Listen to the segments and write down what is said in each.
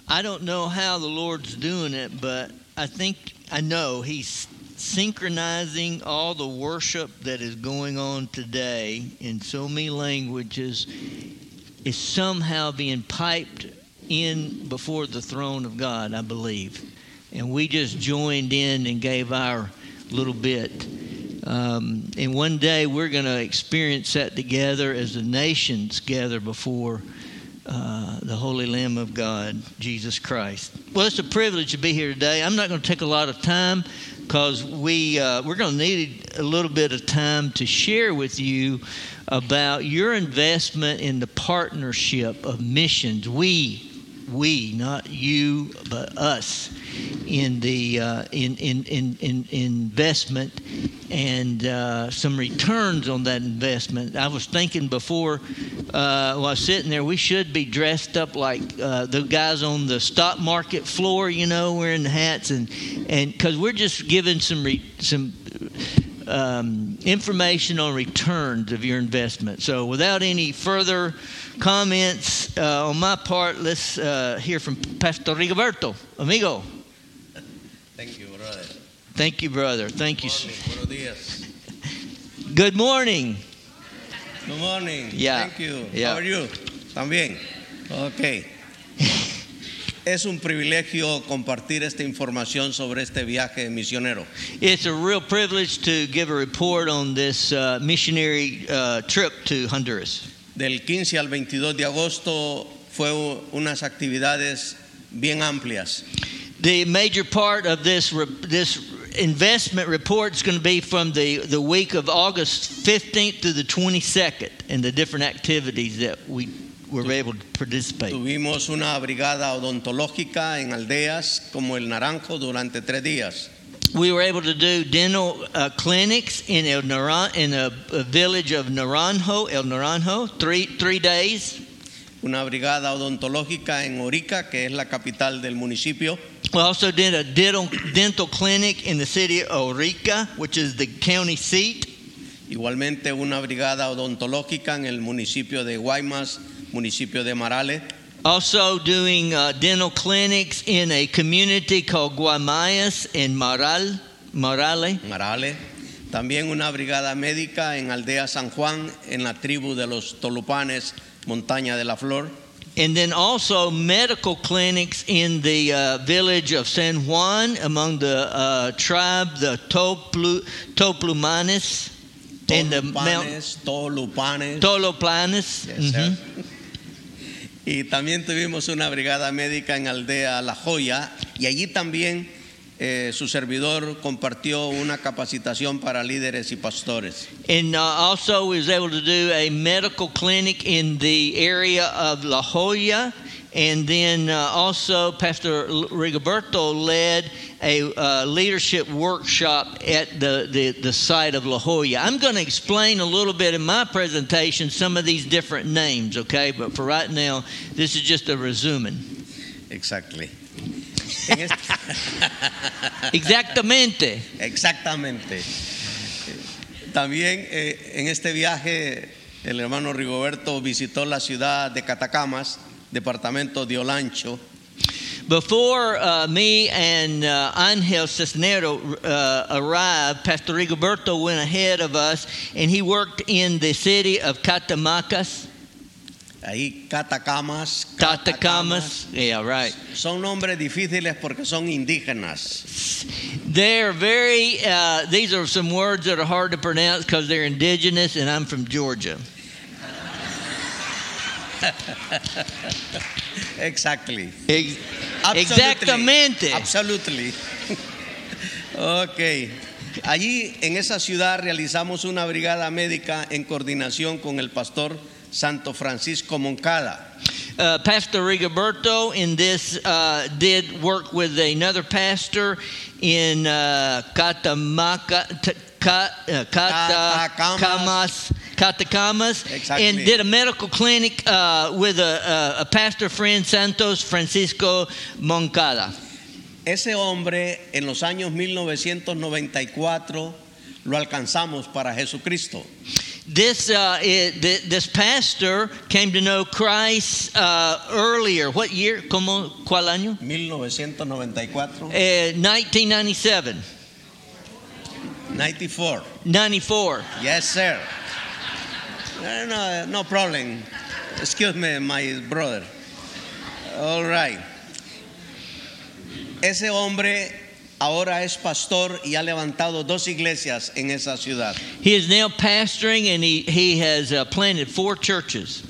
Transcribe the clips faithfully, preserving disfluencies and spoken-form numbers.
I don't know how the Lord's doing it, but I think I know He's synchronizing all the worship that is going on today in so many languages is somehow being piped in before the throne of God, I believe. And we just joined in and gave our little bit. Um, and one day we're going to experience that together as the nations gather before uh, the Holy Lamb of God, Jesus Christ. Well, it's a privilege to be here today. I'm not going to take a lot of time because we, uh, we're going to need a little bit of time to share with you about your investment in the partnership of missions. We, we, not you, but us, in the uh, in, in in in investment and uh, some returns on that investment. I was thinking before uh, while sitting there, we should be dressed up like uh, the guys on the stock market floor, you know, wearing the hats, and and because we're just giving some re, some. Um, information on returns of your investment. So without any further comments uh, on my part, let's uh, hear from Pastor Rigoberto. Amigo. Thank you, brother. Thank you, brother. Thank you. Buenos días. Good morning. Good morning. Yeah. Thank you. Yeah. How are you? ¿También? Ok. Es un privilegio compartir esta información sobre este viaje misionero. It's a real privilege to give a report on this uh, missionary uh, trip to Honduras. Del quince al veintidós de agosto fue unas actividades bien amplias. The major part of this this investment report is going to be from the, the week of August fifteenth to the twenty-second and the different activities that we were able to participate. Tuvimos una brigada odontológica en aldeas como el Naranjo durante tres días. We were able to do dental uh, clinics in El Naran in a, a village of Naranjo, El Naranjo, three three days. Una brigada odontológica en Orica, que es la capital del municipio. We also did a dental dental clinic in the city of Orica, which is the county seat. Igualmente una brigada odontológica en el municipio de Guaymas, municipio de Marale. Also doing uh, dental clinics in a community called Guaymas in Maral, Marale. Marale. También una brigada médica en Aldea San Juan, en la tribu de los Tolupanes, Montaña de la Flor. And then also medical clinics in the uh, village of San Juan among the uh, tribe, the Toplu, Toplumanes. In the mount, Tolupanes. Toloplanes. Yes, mm-hmm. Y también tuvimos una brigada médica en Aldea La Joya, y allí también eh, su servidor compartió una capacitación para líderes y pastores. And uh, also was able to do a medical clinic in the area of La Joya. And then uh, also Pastor Rigoberto led a uh, leadership workshop at the, the, the site of La Joya. I'm going to explain a little bit in my presentation some of these different names, okay? But for right now, this is just a resuming. Exactly. Exactamente. Exactamente. También eh, en este viaje el hermano Rigoberto visitó la ciudad de Catacamas, departamento de Olancho. Before uh, me and uh, Angel Cisnero uh, arrived, Pastor Rigoberto went ahead of us, and he worked in the city of Catamakas. Ahí Catacamas, Catacamas. Yeah, right. Son nombres difíciles porque son indígenas. They're very, uh, these are some words that are hard to pronounce because they're indigenous, and I'm from Georgia. Exactly. Ex- Exactamente. Absolutely. Ok. Allí en esa ciudad realizamos una brigada médica en coordinación con el pastor Santo Francisco Moncada. Uh, Pastor Rigoberto in this uh, did work with another pastor in uh, Catamaca, t- Cat, uh, Catacamas, Catacamas, exactly. And did a medical clinic uh, with a, a, a pastor friend, Santos Francisco Moncada. Ese hombre en los años mil novecientos noventa y cuatro lo alcanzamos para Jesucristo. This uh, it, th- this pastor came to know Christ uh, earlier. What year? ¿Cómo, ¿Cuál año? mil novecientos noventa y cuatro. Uh, nineteen ninety-seven. ninety-four. ninety-four. Yes, sir. No, no, no problem. Excuse me, my brother. All right. Ese hombre ahora es pastor y ha levantado dos iglesias en esa ciudad. He is now pastoring, and he, he has uh, planted four churches.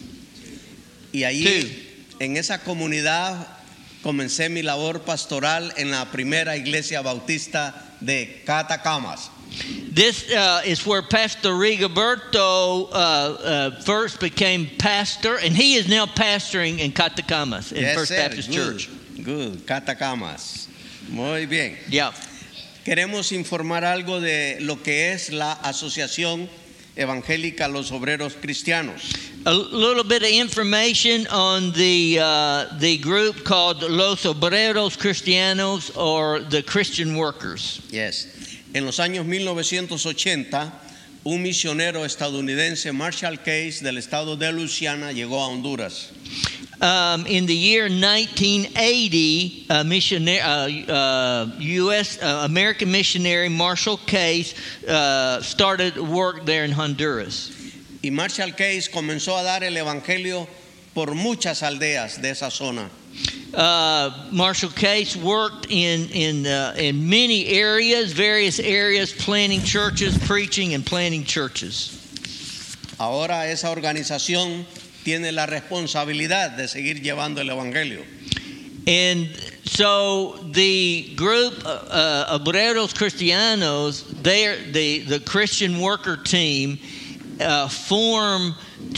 Y allí, en esa comunidad, comencé mi labor pastoral en la primera iglesia bautista de Catacamas. This uh, is where Pastor Rigoberto uh, uh, first became pastor, and he is now pastoring in Catacamas, in Yes, First sir. Baptist Good. Church. Good, Catacamas. Muy bien. Yeah. Queremos informar algo de lo que es la Asociación Evangélica Los Obreros Cristianos. A little bit of information on the uh, the group called Los Obreros Cristianos, or the Christian Workers. Yes. En los años mil novecientos ochenta, un misionero estadounidense, Marshall Case, del estado de Luisiana, llegó a Honduras. Um, in the year nineteen eighty, a missionary, uh, uh, U S uh, American missionary Marshall Case uh, started work there in Honduras. Y Marshall Case comenzó a dar el evangelio por muchas aldeas de esa zona. Uh, Marshall Case worked in in uh, in many areas, various areas, planting churches, preaching, and planting churches. Ahora esa organización tiene la responsabilidad de seguir llevando el evangelio. And so the group, uh, uh, Obreros Cristianos, they're the the Christian worker team, uh, formed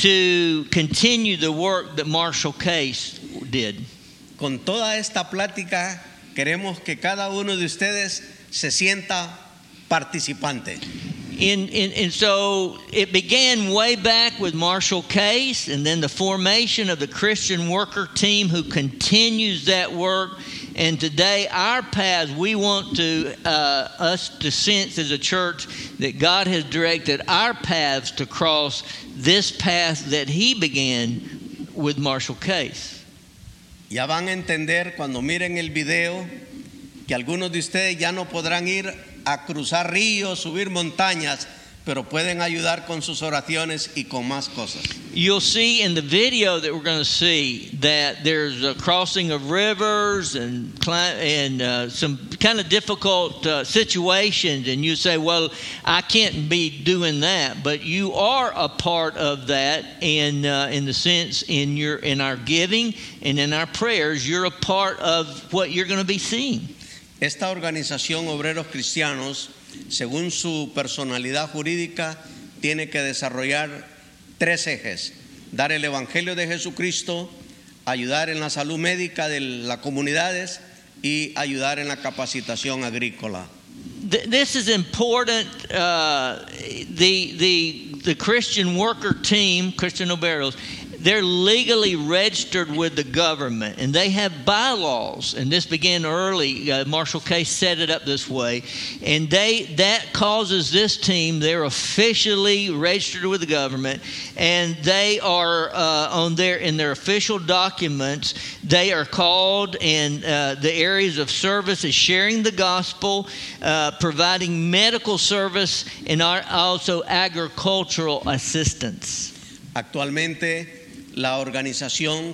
to continue the work that Marshall Case did. Con toda esta plática, queremos que cada uno de ustedes se sienta participante. In, in, and so it began way back with Marshall Case, and then the formation of the Christian worker team who continues that work. And today, our paths, we want to uh, us to sense as a church that God has directed our paths to cross this path that He began with Marshall Case. Ya van a entender cuando miren el video que algunos de ustedes ya no podrán ir a cruzar ríos, subir montañas, pero pueden ayudar con sus oraciones y con más cosas. You'll see in the video that we're going to see that there's a crossing of rivers and and uh, some kind of difficult uh, situations, and you say, well, I can't be doing that, but you are a part of that, and uh, in the sense in your in our giving and in our prayers, you're a part of what you're going to be seeing. Esta organización Obreros Cristianos, según su personalidad jurídica, tiene que desarrollar tres ejes: dar el evangelio de Jesucristo, ayudar en la salud médica de las comunidades y ayudar en la capacitación agrícola. This is important. Uh, the the the Christian worker team, Christian Obreros, they're legally registered with the government, and they have bylaws. And this began early. Uh, Marshall Case set it up this way, and they that causes this team. They're officially registered with the government, and they are uh, on their in their official documents. They are called, and uh, the areas of service is sharing the gospel, uh, providing medical service, and also agricultural assistance. Actualmente, la organización,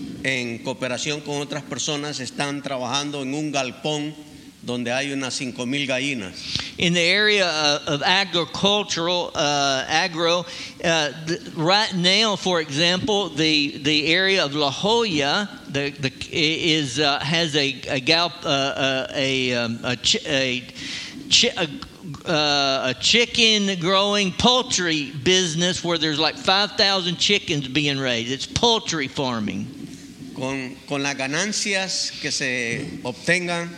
en cooperación con otras personas, están trabajando en un galpón donde hay unas cinco mil gallinas. In the area of, of agricultural, uh, agro, uh, the, right now, for example, the the area of La Jolla, the, the is uh, has a a, gal, uh, a, um, a, ch- a, ch- a Uh, a chicken growing poultry business where there's like five thousand chickens being raised. It's poultry farming. Con, con las ganancias que se obtengan,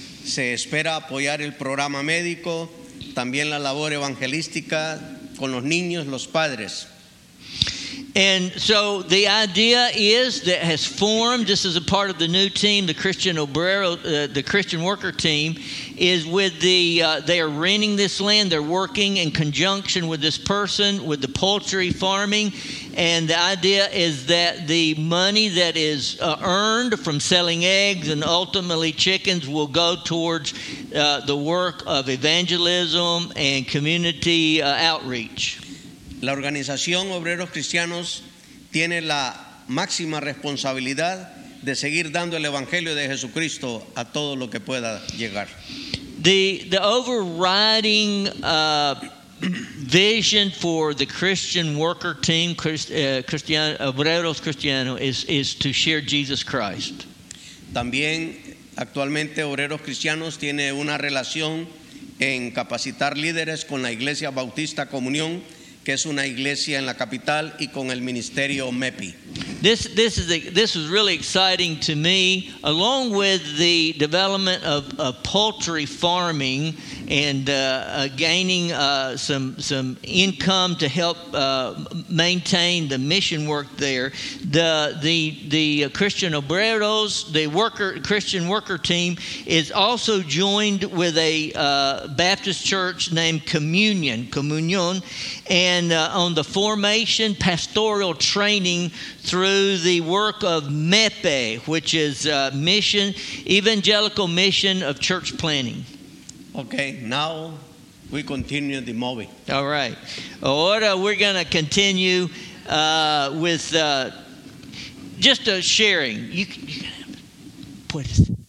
se espera apoyar el programa médico, también la labor evangelística con los niños, los padres. And so the idea is that has formed, this is a part of the new team, the Christian Obrero, uh, the Christian worker team, is with the, uh, they are renting this land. They're working in conjunction with this person, with the poultry farming. And the idea is that the money that is uh, earned from selling eggs and ultimately chickens will go towards uh, the work of evangelism and community uh, outreach. La organización Obreros Cristianos tiene la máxima responsabilidad de seguir dando el Evangelio de Jesucristo a todo lo que pueda llegar. The, the overriding uh, vision for the Christian worker team, Christ, uh, Cristiano, Obreros Cristianos, is, is to share Jesus Christ. También actualmente Obreros Cristianos tiene una relación en capacitar líderes con la Iglesia Bautista Comunión, que es una iglesia en la capital, y con el ministerio M E P I. This this is a, this was really exciting to me, along with the development of, of poultry farming and uh, uh, gaining uh, some some income to help uh, maintain the mission work there. The the the Christian Obreros, the worker Christian worker team, is also joined with a uh, Baptist church named Communion, Communion, and uh, on the formation pastoral training through the work of M E P E, which is uh, mission, evangelical mission of church planting. Okay, now we continue the movie. All right. Ahora we're going to continue uh, with uh, just a sharing. You, you what is it?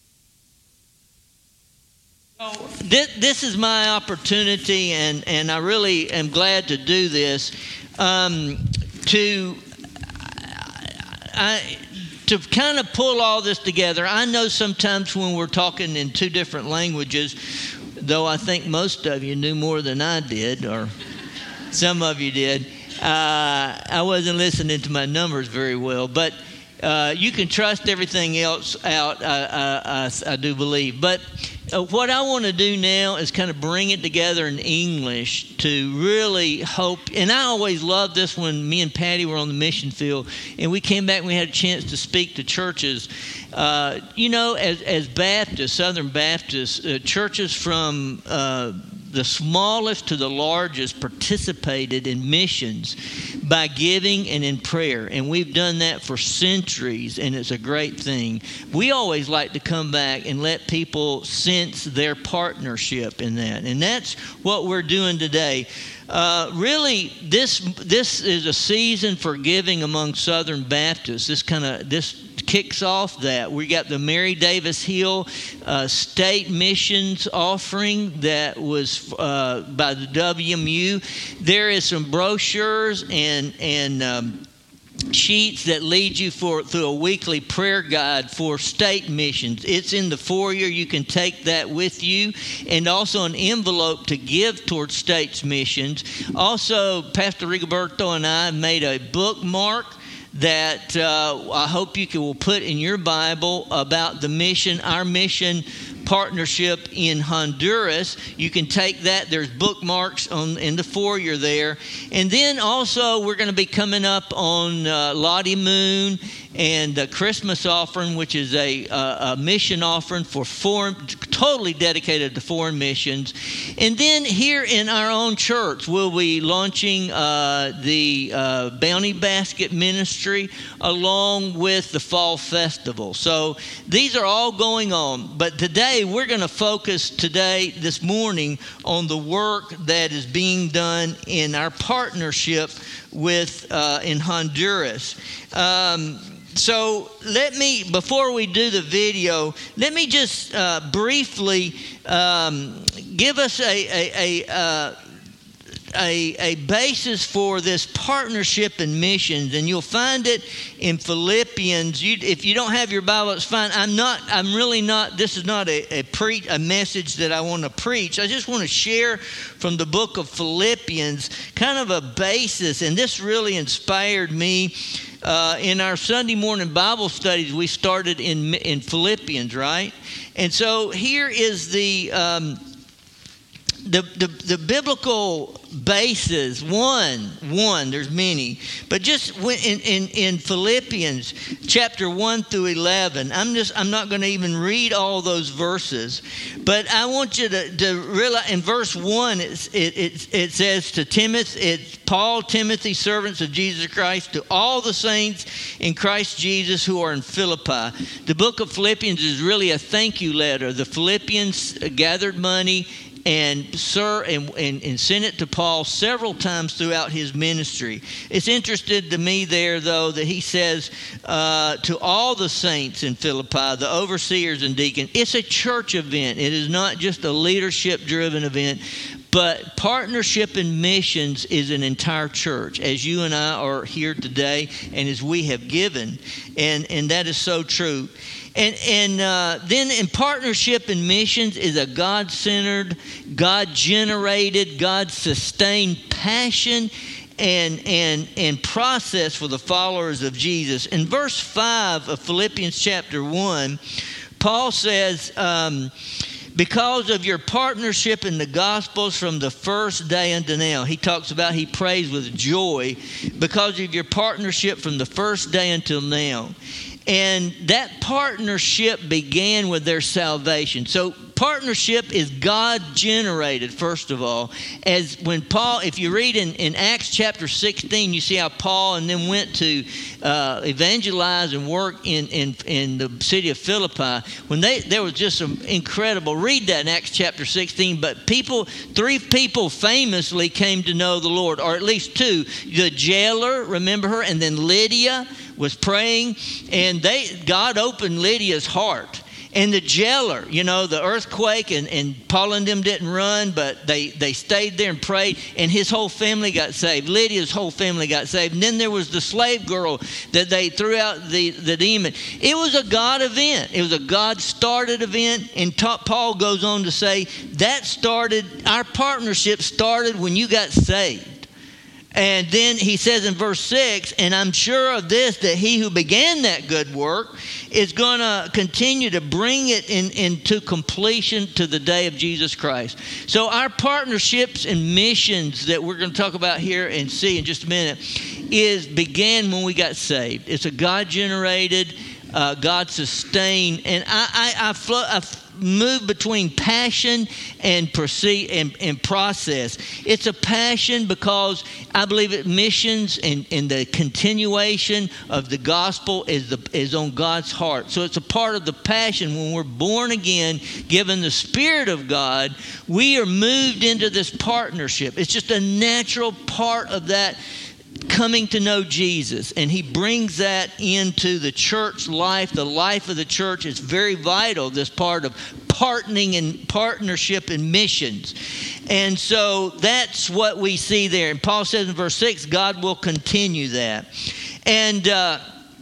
So this, this is my opportunity, and, and I really am glad to do this. Um, to I, to kind of pull all this together. I know sometimes when we're talking in two different languages, though I think most of you knew more than I did, or some of you did, uh, I wasn't listening to my numbers very well. But uh, you can trust everything else out, I, I, I, I do believe. But Uh, what I want to do now is kind of bring it together in English to really hope, and I always loved this when me and Patty were on the mission field and we came back and we had a chance to speak to churches. Uh, you know, as, as Baptists, Southern Baptists, uh, churches from uh, the smallest to the largest participated in missions by giving and in prayer. And we've done that for centuries, and it's a great thing. We always like to come back and let people sense their partnership in that. And that's what we're doing today. Uh, really, this this is a season for giving among Southern Baptists. This kind of this kicks off that. We got the Mary Davis Hill uh, State Missions offering that was uh, by the W M U. There is some brochures and and um, sheets that lead you for through a weekly prayer guide for state missions. It's in the foyer. You can take that with you, and also an envelope to give towards states missions. Also, Pastor Rigoberto and I made a bookmark that uh, I hope you can, will put in your Bible about the mission, our mission partnership in Honduras. You can take that. There's bookmarks on in the foyer there. And then also we're going to be coming up on uh, Lottie Moon and the Christmas offering, which is a, a, a mission offering for foreign, totally dedicated to foreign missions. And then here in our own church, we'll be launching uh, the uh, Bounty Basket Ministry along with the Fall Festival. So these are all going on. But today, we're going to focus today, this morning, on the work that is being done in our partnership with uh, in Honduras. Um, So let me, before we do the video, let me just uh, briefly um, give us a a a, uh, a a basis for this partnership and missions, and you'll find it in Philippians. You, if you don't have your Bible, it's fine. I'm not. I'm really not. This is not a a, pre, a message that I want to preach. I just want to share from the book of Philippians, kind of a basis, and this really inspired me. Uh, in our Sunday morning Bible studies, we started in in Philippians, right? And so here is the um, the, the, the biblical basis, one, one, there's many, but just when, in, in, in Philippians chapter one through eleven, I'm just, I'm not going to even read all those verses, but I want you to, to realize in verse one, it's, it, it, it says to Timothy, it's Paul, Timothy, servants of Jesus Christ, to all the saints in Christ Jesus who are in Philippi. The book of Philippians is really a thank you letter. The Philippians gathered money and sir and, and, and sent it to Paul several times throughout his ministry. It's interesting to me there, though, that he says uh, to all the saints in Philippi, the overseers and deacons, it's a church event. It is not just a leadership-driven event, but partnership in missions is an entire church, as you and I are here today and as we have given. And, and that is so true. And, and uh, then in partnership in missions is a God-centered, God-generated, God-sustained passion and, and, and process for the followers of Jesus. In verse five of Philippians chapter one, Paul says, um, because of your partnership in the Gospels from the first day unto now. He talks about, he prays with joy because of your partnership from the first day until now. And that partnership began with their salvation. So partnership is God-generated, first of all. As when Paul, if you read in, in Acts chapter sixteen, you see how Paul and then went to uh, evangelize and work in, in, in the city of Philippi. When they, there was just some incredible, read that in Acts chapter sixteen, but people, three people famously came to know the Lord, or at least two. The jailer, remember her, and then Lydia was praying, and they God opened Lydia's heart. And the jailer, you know, the earthquake, and, and Paul and them didn't run, but they, they stayed there and prayed, and his whole family got saved. Lydia's whole family got saved. And then there was the slave girl that they threw out the, the demon. It was a God event. It was a God-started event. And ta- Paul goes on to say, that started, our partnership started when you got saved. And then he says in verse six, and I'm sure of this, that he who began that good work is going to continue to bring it in, into completion to the day of Jesus Christ. So our partnerships and missions that we're going to talk about here and see in just a minute is began when we got saved. It's a God-generated, uh, God-sustained, and I, I, I, flo- I move between passion and proceed and, and process. It's a passion because I believe it missions and, and the continuation of the gospel is the is on God's heart. So it's a part of the passion. When we're born again, given the Spirit of God, we are moved into this partnership. It's just a natural part of that coming to know Jesus, and he brings that into the church life. The life of the church is very vital, this part of partnering and partnership and missions. And so that's what we see there. And Paul says in verse six, God will continue that. And uh,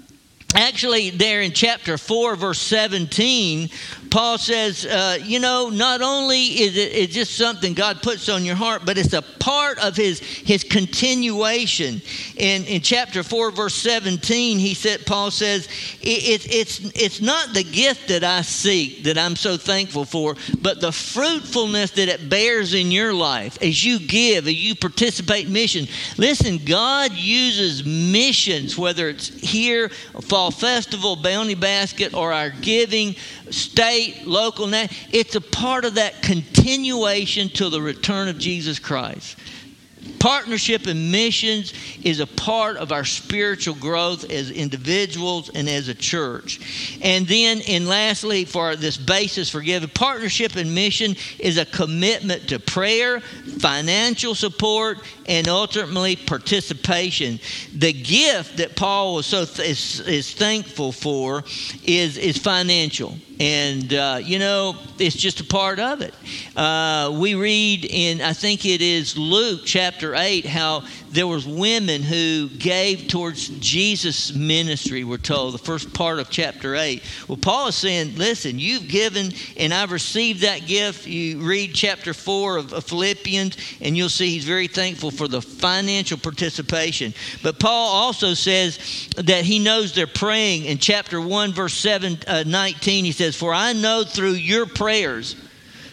actually there in chapter four, verse seventeen, Paul says, uh, you know, not only is it it's just something God puts on your heart, but it's a part of his, his continuation. In, in chapter four, verse seventeen, he said, Paul says, it, it, it's, it's not the gift that I seek that I'm so thankful for, but the fruitfulness that it bears in your life as you give, as you participate in mission. Listen, God uses missions, whether it's here, Fall Festival, Bounty Basket, or our giving, state, local, it's a part of that continuation till the return of Jesus Christ. Partnership and missions is a part of our spiritual growth as individuals and as a church. And then, and lastly, for this basis for giving, partnership and mission is a commitment to prayer, financial support, and ultimately participation. The gift that Paul was so th- is, is thankful for is, is financial. And, uh, you know, it's just a part of it. Uh, we read in, I think it is Luke chapter eight, how there was women who gave towards Jesus' ministry, we're told, the first part of chapter eight. Well, Paul is saying, listen, you've given and I've received that gift. You read chapter four of, of Philippians and you'll see he's very thankful for the financial participation. But Paul also says that he knows they're praying. In chapter one, verse seven, uh, nineteen, he says, for I know through your prayers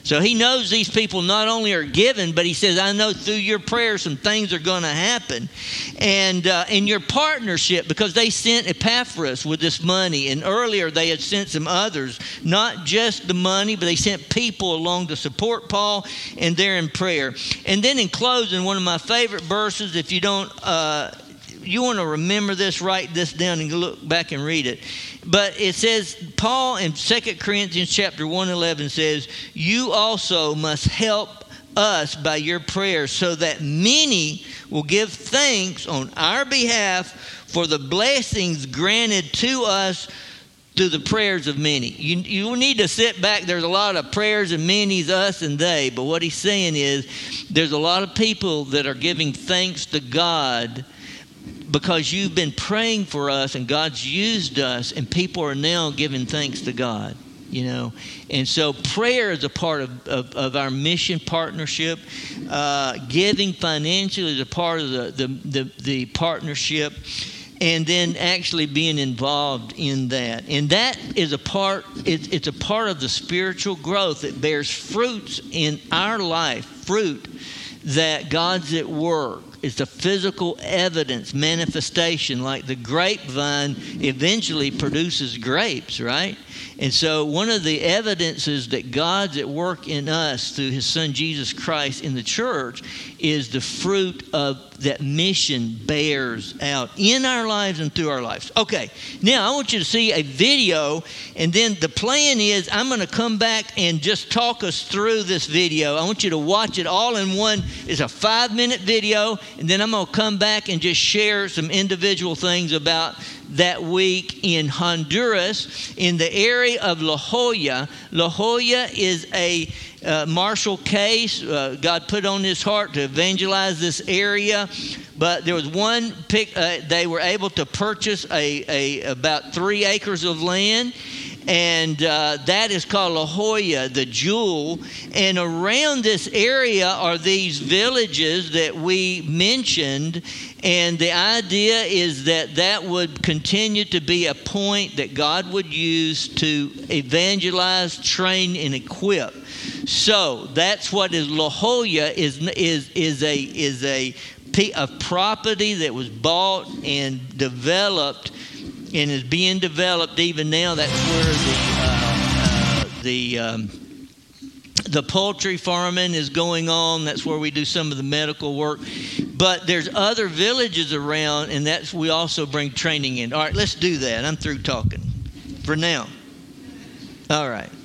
So he knows these people not only are giving, but he says, I know through your prayers some things are going to happen. And uh, in your partnership, because they sent Epaphras with this money, and earlier they had sent some others, not just the money, but they sent people along to support Paul, and they're in prayer. And then in closing, one of my favorite verses, if you don't, uh, you want to remember this, write this down and look back and read it. But it says, Paul in Second Corinthians chapter one eleven says, you also must help us by your prayers so that many will give thanks on our behalf for the blessings granted to us through the prayers of many. You, you need to sit back. There's a lot of prayers and many's, us and they. But what he's saying is there's a lot of people that are giving thanks to God because you've been praying for us and God's used us, and people are now giving thanks to God, you know. And so prayer is a part of, of, of our mission partnership. Uh, giving financially is a part of the, the, the, the partnership. And then actually being involved in that. And that is a part, it's, it's a part of the spiritual growth that bears fruits in our life, fruit that God's at work. It's a physical evidence, manifestation, like the grapevine eventually produces grapes, right? And so one of the evidences that God's at work in us through his son Jesus Christ in the church is the fruit of that mission bears out in our lives and through our lives. Okay, now I want you to see a video, and then the plan is I'm going to come back and just talk us through this video. I want you to watch it all in one. It's a five-minute video, and then I'm going to come back and just share some individual things about that week in Honduras, in the area of La Jolla. La Jolla is a uh, Marshall case. Uh, God put on his heart to evangelize this area. But there was one pick. Uh, they were able to purchase a, a about three acres of land. And uh, that is called La Jolla, the jewel. And around this area are these villages that we mentioned. And the idea is that that would continue to be a point that God would use to evangelize, train, and equip. So that's what is La Jolla is is is a is a, a property that was bought and developed. And is being developed even now. That's where the uh, uh, the um, the poultry farming is going on. That's where we do some of the medical work. But there's other villages around, and that's we also bring training in. All right, let's do that. I'm through talking for now. All right.